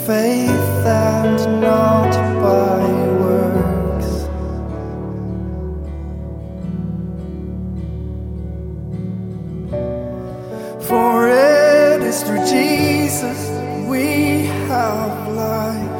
faith and not by works. For it is through Jesus we have life.